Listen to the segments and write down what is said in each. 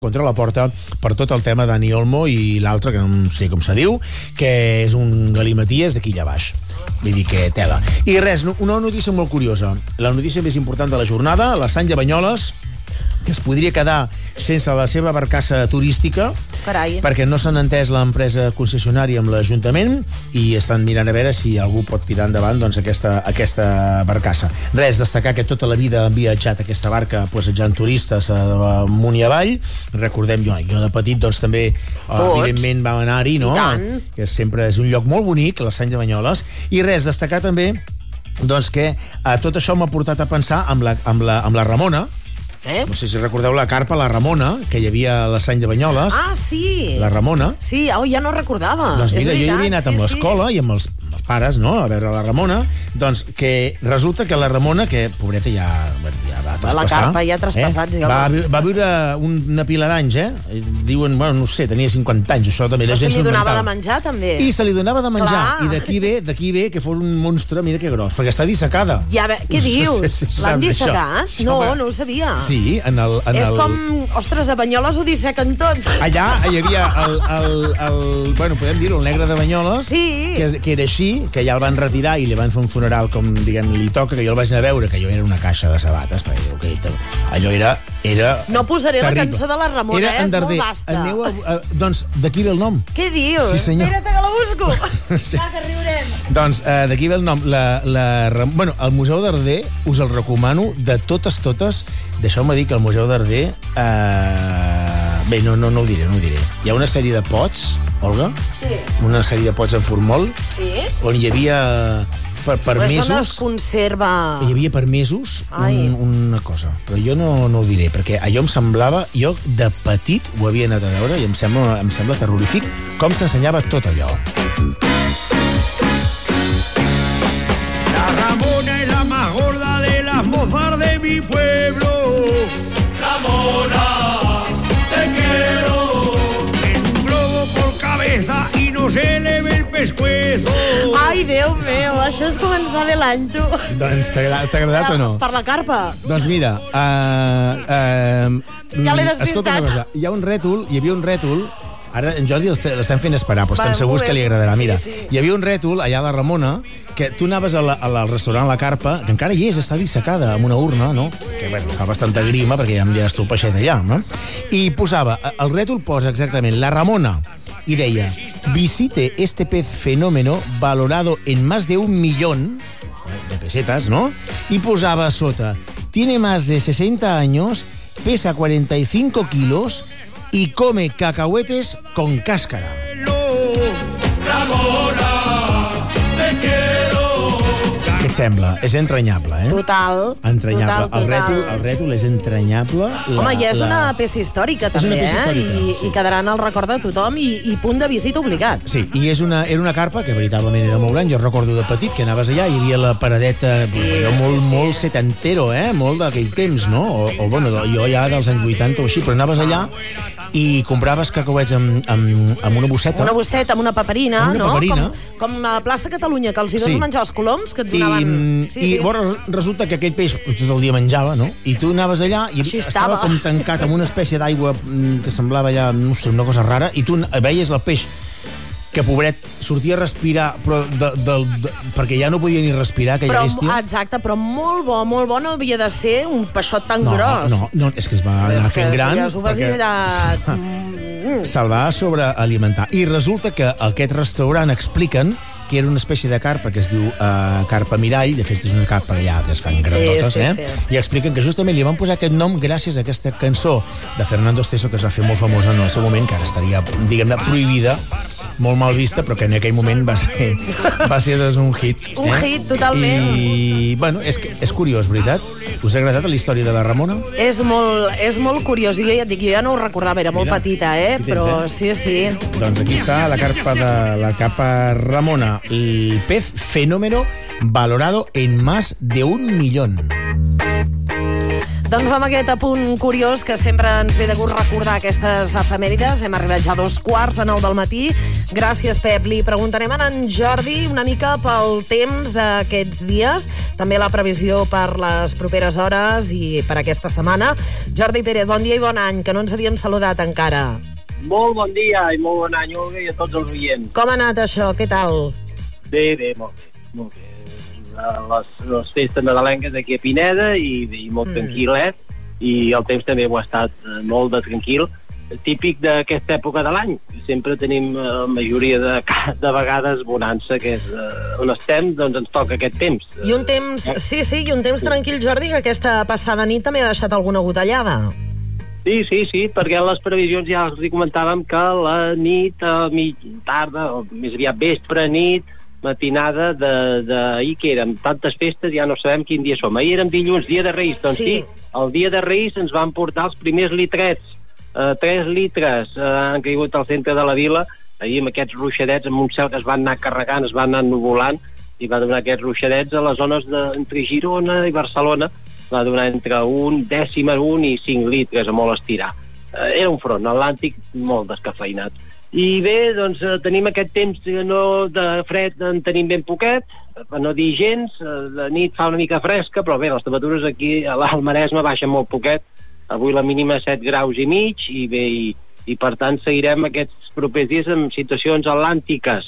contra la porta per tot el tema Dani Olmo i l'altre, que no sé com se diu, que és un galimaties d'aquí allà baix. Vull dir que tela. I res, una notícia molt curiosa. La notícia més important de la jornada, la Sanya Banyoles, que es podria quedar sense la seva barcassa turística. Carai. Perquè no s'han entès l'empresa concessionària amb l'Ajuntament i estan mirant a veure si algú pot tirar endavant doncs, aquesta barcassa. Res, destacar que tota la vida han viatjat aquesta barca passejant turistes amunt i avall. Recordem, jo de petit doncs, també evidentment vam anar-hi, no? Que sempre és un lloc molt bonic, la Sanya Banyoles. I res, destacar també doncs, que tot això m'ha portat a pensar amb la Ramona. No sé si recordeu la carpa, la Ramona, que hi havia a la Sanya Banyoles. Ah, sí. La Ramona. Sí, ja no recordava. Doncs mira, jo hi havia anat amb l'escola i amb els pares, no?, a veure la Ramona. Doncs que resulta que la Ramona, que, pobreta, ja va traspassar. La carpa ja traspassats. Va viure una pila d'anys, Diuen, bueno, no sé, tenia 50 anys, això també. Però se li donava de menjar, també. I se li donava de menjar. I d'aquí ve que fos un monstre, mira que gros, perquè està dissecada. Què dius? L'han dissecat? No ho sabia. Sí, és com, ostres, a Banyoles ho dissequen tot. Allà hi havia bueno, podem dir-ho, el negre de Banyoles, que era així, que ja el van retirar i li van fer un funeral com, diguem, li toca, que jo el vaig anar a veure, que allò era una caixa de sabates, perquè allò era no posaré terrible. La cançó de la Ramona, és molt basta. Doncs d'aquí ve el nom. Què dius? Sí, senyor. Espera't que la busco. Clar, que riurem. Doncs d'aquí ve el nom. Bueno, el Museu d'Arder us el recomano de totes. Deixeu-me dir que el Museu d'Arder... Bé, no ho diré. Hi ha una sèrie de pots, Olga? Sí. Una sèrie de pots en formol, on hi havia per mesos... Això no es conserva... Hi havia per mesos una cosa, però jo no ho diré, perquè allò em semblava... Jo, de petit, ho havia anat a veure i em sembla terrorífic com s'ensenyava tot allò. La Ramona es la más gorda de las mozas de mi pueblo. Ramona, te quiero. En un globo por cabeza y no se le ve el pescuezo. Ai, Déu meu, això és començar bé l'any, tu. Doncs t'ha agradat o no? Per la carpa. Doncs mira, ja l'he despistat. Escolta una cosa, hi havia un rètol. Ara en Jordi l'estem fent esperar, però estem segurs que li agradarà. Mira, hi havia un rètol allà a la Ramona, que tu anaves al restaurant La Carpa, que encara hi és, està dissecada amb una urna, no? Que bueno, fa bastanta grima, perquè ja em diràs tu el peixet allà, no? I posava, el rètol posa exactament La Ramona, y deia, visite este pez fenómeno valorado en más de 1 millón de pesetas, ¿no? Y posava a sota, tiene más de 60 años, pesa 45 kilos y come cacahuetes con cáscara. Ramona, te quiero. Què et sembla? És entranyable, Total. Entranyable. El rètol és entranyable. Home, ja és una peça històrica, també, i quedarà en el record de tothom i punt de visita obligat. Sí, i era una carpa que veritablement era molt gran. Jo recordo de petit que anaves allà i hi havia la paradeta molt setantero, molt d'aquell temps, no? O bueno, jo ja dels anys 80 o així, però anaves allà i compraves cacauets amb una bosseta. Una bosseta, amb una paperina, no? Com a la plaça Catalunya, que els hi dones menjar els coloms, que et donaven... I resulta que aquell peix tot el dia menjava, no? I tu anaves allà i estava com tancat amb una espècie d'aigua que semblava allà, no sé, una cosa rara, i tu veies el peix que, pobret, sortia a respirar, però perquè ja no podia ni respirar, aquella bèstia. Exacte, però molt bo no havia de ser un peixot tan gros. No, és que es va anar fent gran. Se'l va sobrealimentar. I resulta que aquest restaurant expliquen que era una espècie de carpa que es diu carpa mirall, de fet és una carpa allà que es fan granotes, i expliquen que justament li van posar aquest nom gràcies a aquesta cançó de Fernando Esteso, que es va fer molt famosa en el seu moment, que ara estaria, diguem-ne, prohibida, molt mal vista, però que en aquell moment va ser un hit. Un hit, totalment. I, bueno, és curiós, veritat? Us ha agradat la història de la Ramona? És molt curiós, i jo ja et dic, jo ja no ho recordava, era molt petita, però sí. Doncs aquí està la carpa Ramona, el pez fenómeno valorado en más de 1 millón. Doncs amb aquest apunt curiós que sempre ens ve de gust recordar aquestes efemèrides, hem arribat ja a 2:15 del matí. Gràcies, Pep. Li preguntarem a en Jordi una mica pel temps d'aquests dies, també la previsió per les properes hores i per aquesta setmana. Jordi Pérez, bon dia i bon any, que no ens havíem saludat encara. Molt bon dia i molt bon any, Olga, i a tots els oients. Com ha anat això? Què tal? Bé, molt bé. Les festes nadalenques aquí a Pineda i molt tranquil·let, i el temps també ho ha estat molt de tranquil, típic d'aquesta època de l'any. Sempre tenim la majoria de vegades bonança, que és on estem, doncs ens toca aquest temps. I un temps, i un temps tranquil, Jordi, que aquesta passada nit també ha deixat alguna gotellada. Sí, perquè les previsions ja els comentàvem que la nit, tarda, o més aviat vespre, nit, matinada d'ahir, que érem tantes festes, ja no sabem quin dia som. Ahir érem dilluns, dia de Reis, doncs sí, el dia de Reis ens van portar els primers litrets, 3 litres han caigut al centre de la vila, ahir amb aquests ruixadets, amb un cel que es van anar carregant, es van anar nuvolant, i va donar aquests ruixadets a les zones entre Girona i Barcelona, va donar entre 1/10 i 5 litres a molt estirar. Era un front atlàntic molt descafeinat. I bé, doncs tenim aquest temps de fred, en tenim ben poquet, per no dir gens, de nit fa una mica fresca, però bé, les temperatures aquí al Maresme baixen molt poquet, avui la mínima 7 graus i mig, i bé, i per tant seguirem aquests propers dies amb situacions atlàntiques.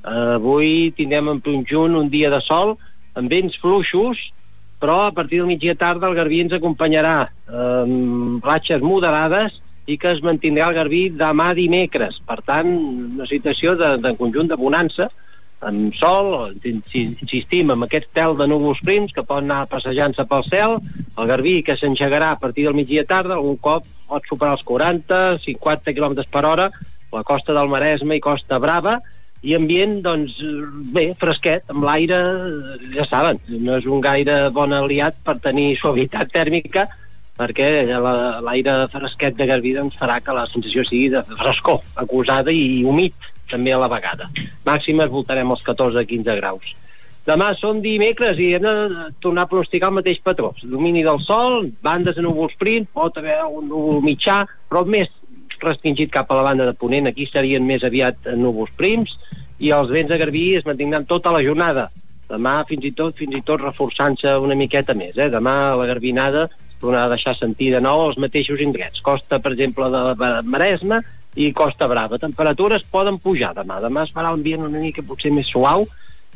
Avui tindrem en conjunt un dia de sol, amb vents fluixos, però a partir del migdia tarda el Garbí ens acompanyarà amb ratxes moderades i que es mantindrà el Garbí demà dimecres. Per tant, una situació de conjunt de bonança, amb sol, insistim, amb aquest tel de núvols prims que poden anar passejant-se pel cel, el Garbí que s'engegarà a partir del migdia tarda, algun cop pot superar els 40-50 km per hora, la costa del Maresme i Costa Brava, i ambient, doncs, bé, fresquet, amb l'aire, ja saben, no és un gaire bon aliat per tenir suavitat tèrmica, perquè l'aire fresquet de Garbí doncs, farà que la sensació sigui de frescor, acusada i humit també a la vegada. Màximes voltarem als 14-15 graus. Demà som dimecres i hem de tornar a pronosticar el mateix patró. Domini del sol, bandes de núvols prims, pot haver un núvol mitjà, però més restringit cap a la banda de ponent. Aquí serien més aviat núvols prims, i els vents de Garbí es mantindran tota la jornada. Demà fins i tot reforçant-se una miqueta més. Demà la garbinada tornarà a deixar sentir de nou els mateixos indrets. Costa, per exemple, de Maresme i Costa Brava. Temperatures poden pujar demà. Demà es farà l'ambient una mica potser més suau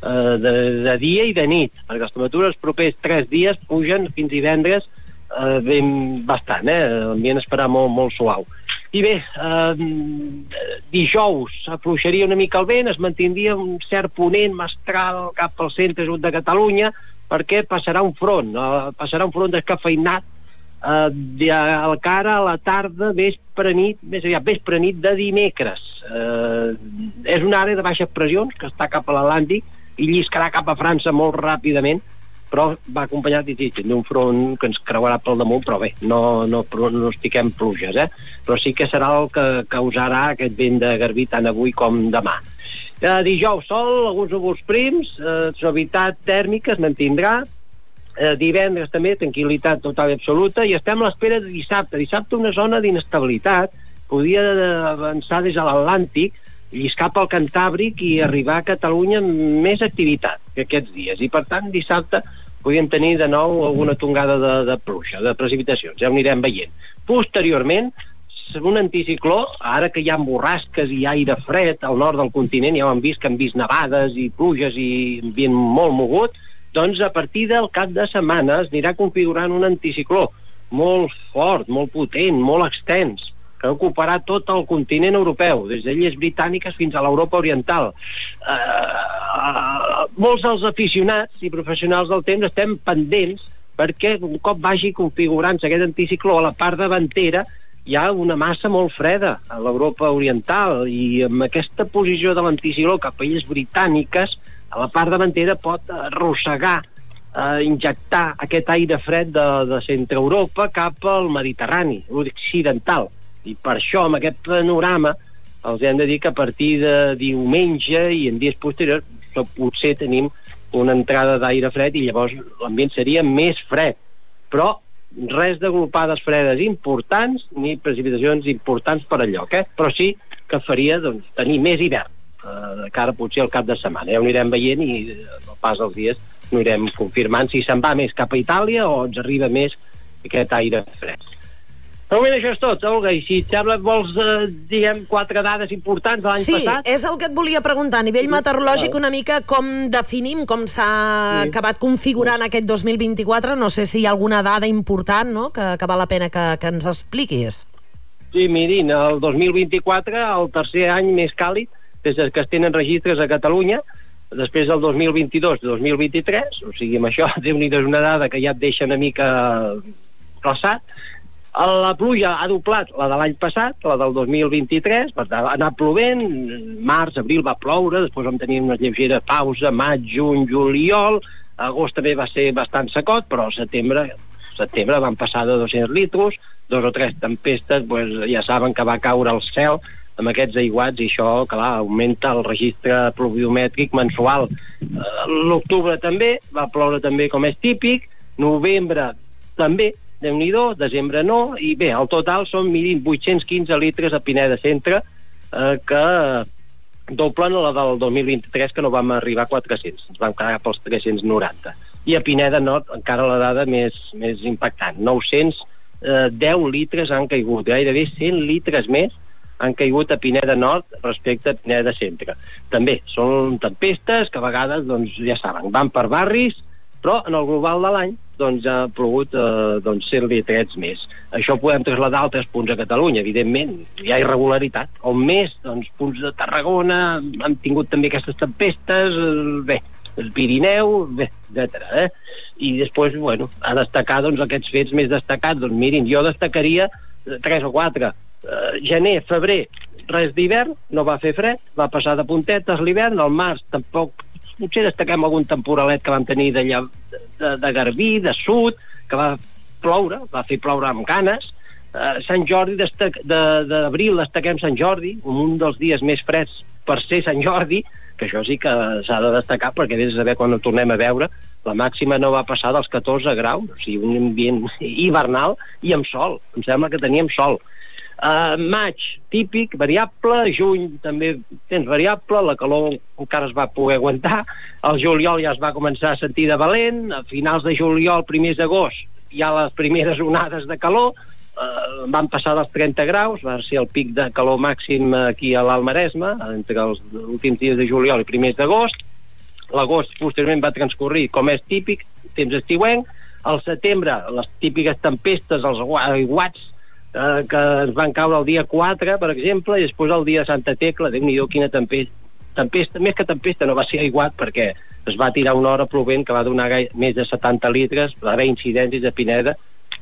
de dia i de nit, perquè les temperatures propers 3 dies pugen fins divendres bastant. L'ambient es farà molt suau. I bé, dijous afluixaria una mica el vent, es mantindria un cert ponent mestral cap al centre sud de Catalunya, perquè passarà un front descafeinat al cara a la tarda, vespre nit, més aviat vespre nit de dimecres. És una àrea de baixes pressions que està cap a l'Atlàntic i lliscarà cap a França molt ràpidament, però va acompanyat d'un front que ens creuarà pel damunt, però bé, no pronostiquem pluges, però sí que serà el que causarà aquest vent de Garbí tant avui com demà. Dijous sol, alguns núvols prims, suavitat tèrmica es mantindrà, divendres també tranquil·litat total i absoluta, i estem a l'espera de dissabte una zona d'inestabilitat, podia avançar des de l'Atlàntic, lliscar pel Cantàbric i arribar a Catalunya amb més activitat que aquests dies, i per tant dissabte podríem tenir de nou alguna tongada de pluja, de precipitacions, ja ho anirem veient. Posteriorment, un anticicló, ara que hi ha borrasques i aire fred al nord del continent, ja ho hem vist que han vist nevades i pluges i ambient molt mogut, doncs a partir del cap de setmana es anirà configurant un anticicló molt fort, molt potent, molt extens, que ocuparà tot el continent europeu, des d'illes britàniques fins a l'Europa oriental. Molts dels aficionats i professionals del temps estem pendents perquè un cop vagi configurant-se aquest anticicló a la part davantera hi ha una massa molt freda a l'Europa oriental, i amb aquesta posició de l'anticicló cap a illes britàniques a la part davantera pot arrossegar, injectar aquest aire fred de centre Europa cap al Mediterrani occidental. I per això, amb aquest panorama, els hem de dir que a partir de diumenge i en dies posteriors potser tenim una entrada d'aire fred i llavors l'ambient seria més fred. Però res de glopades fredes importants ni precipitacions importants per enlloc, però sí que faria tenir més hivern, de cara potser al cap de setmana. Ja ho anirem veient i al pas dels dies ho anirem confirmant si se'n va més cap a Itàlia o ens arriba més aquest aire fred. De moment això és tot, Olga, i si et sembla vols, diguem, 4 dades importants de l'any passat? Sí, és el que et volia preguntar. A nivell meteorològic, una mica com definim, com s'ha acabat configurant aquest 2024. No sé si hi ha alguna dada important, no?, que val la pena que ens expliquis. Sí, mirin, el 2024, el tercer any més càlid des que es tenen registres a Catalunya, després del 2022-2023, o sigui, amb això, Déu-n'hi-do, és una dada que ja et deixa una mica glaçat. La pluja ha doblat la de l'any passat, la del 2023, per tant, ha anat plovent, març, abril va ploure, després vam tenir una lleugera pausa, maig, juny, juliol, agost també va ser bastant secot, però setembre van passar de 200 litros, 2 o 3 tempestes, ja saben que va caure el cel amb aquests aiguats i això, clar, augmenta el registre pluviomètric mensual. L'octubre també, va ploure també com és típic, novembre també, Déu-n'hi-do, desembre no, i bé, al total són 815 litres a Pineda Centre, que doblen la del 2023, que no vam arribar a 400, ens vam quedar pels 390. I a Pineda Nord encara la dada més impactant, 910 litres han caigut, gairebé 100 litres més han caigut a Pineda Nord respecte a Pineda Centre. També són tempestes que a vegades, ja saben, van per barris, però en el global de l'any ha plogut 100 litrets més. Això ho podem traslladar a altres punts a Catalunya, evidentment, hi ha irregularitat. On més, punts de Tarragona han tingut també aquestes tempestes, bé, el Pirineu, bé, etc. I després, a destacar aquests fets més destacats. Mirin, jo destacaria 3 o 4. Gener, febrer, res d'hivern, no va fer fred, va passar de puntetes l'hivern, al març tampoc. Potser destaquem algun temporalet que vam tenir de Garbí, de Sud, que va ploure, va fer ploure amb ganes. Sant Jordi, d'abril destaquem Sant Jordi, un dels dies més freds per ser Sant Jordi, que això sí que s'ha de destacar, perquè vés a saber quan ho tornem a veure, la màxima no va passar dels 14 graus, o sigui, un ambient hivernal i amb sol, em sembla que teníem sol. Maig, típic, variable, juny també temps variable, la calor encara es va poder aguantar, el juliol ja es va començar a sentir de valent, a finals de juliol, primers d'agost, hi ha les primeres onades de calor, van passar dels 30 graus, va ser el pic de calor màxim aquí a l'Alt Maresme, entre els últims dies de juliol i primers d'agost. L'agost posteriorment va transcorrir com és típic, temps estiuenc. Al setembre, les típiques tempestes, els aiguats que ens van caure el dia 4, per exemple, i després el dia de Santa Tecla, Déu-n'hi-do, quina tempesta, més que tempesta, no va ser aiguat, perquè es va tirar una hora plovent que va donar més de 70 litres, va haver incidències a Pineda,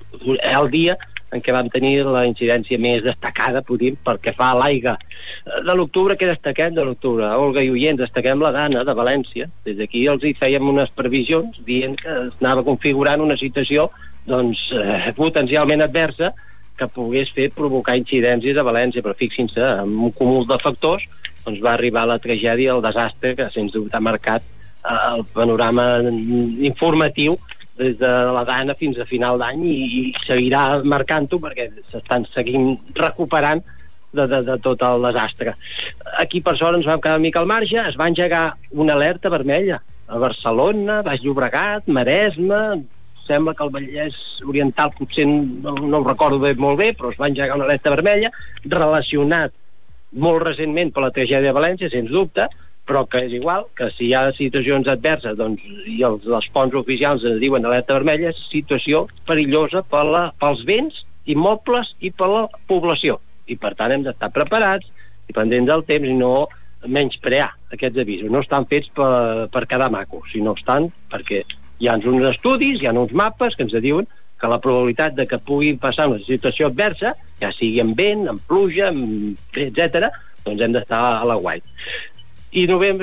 el dia en què vam tenir la incidència més destacada, podem, perquè fa a l'aigua. De l'octubre, què destaquem de l'octubre? Olga i oients, destaquem la Dana de València. Des d'aquí els hi fèiem unes previsions dient que es anava configurant una situació potencialment adversa que pogués provocar incidències a València, però fixin-se, amb un cúmul de factors va arribar la tragèdia, el desastre que sens dubte ha marcat el panorama informatiu des de la Dana fins a final d'any i seguirà marcant-ho perquè s'estan seguint recuperant de tot el desastre. Aquí per sort ens vam quedar una mica al marge, es va engegar una alerta vermella a Barcelona, Baix Llobregat, Maresme, sembla que el Vallès Oriental potser no ho recordo molt bé, però es va engegar una alerta vermella relacionat molt recentment per la tragèdia de València, sens dubte, però que és igual, que si hi ha situacions adverses i les fonts oficials ens diuen alerta vermella, és situació perillosa pels béns immobles i per la població. I per tant hem d'estar preparats i pendents del temps i no menysprear aquests avisos. No estan fets per quedar macos, sinó estan perquè hi ha uns estudis, hi ha uns mapes que ens diuen que la probabilitat de que pugui passar una situació adversa, ja sigui amb vent, amb pluja, etc., doncs hem d'estar a l'aguait. I novembre,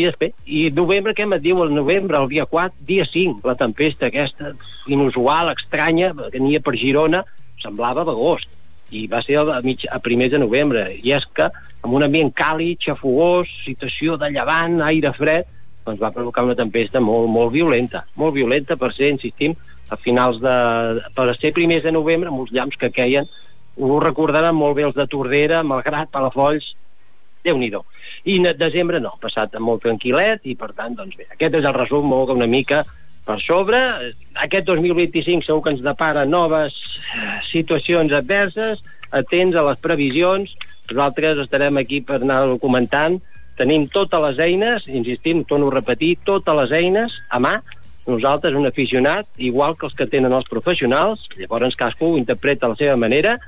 què em diu el novembre, el dia 4, dia 5, la tempesta aquesta inusual, estranya, que n'hi ha per Girona, semblava d'agost, i va ser a primers de novembre, i és que amb un ambient càlid, xafogós, situació de llevant, aire fred, doncs va provocar una tempesta molt violenta, per ser, insistim, a finals per ser primers de novembre, amb uns llamps que queien, ho recordaran molt bé els de Tordera, Malgrat, Palafolls, Déu-n'hi-do. I desembre no, passat molt tranquil·let, i per tant, doncs bé, aquest és el resum molt una mica per sobre. Aquest 2025 segur que ens depara noves situacions adverses, atents a les previsions, nosaltres estarem aquí per anar-ho comentant, tenim totes les eines, insistim, torno a repetir, totes les eines a mà. Nosaltres, un aficionat, igual que els que tenen els professionals, llavors cadascú ho interpreta a la seva manera,